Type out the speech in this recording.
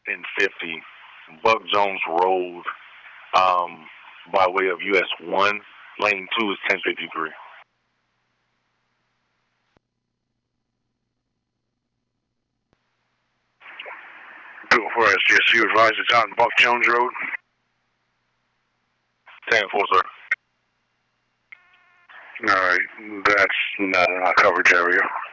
and 50, Buck Jones Road, by way of US 1. Lane 2 is 1053. Bill for SGSU advised it's out in Buck Jones Road. 10-4, sir. All right, that's not in our coverage area.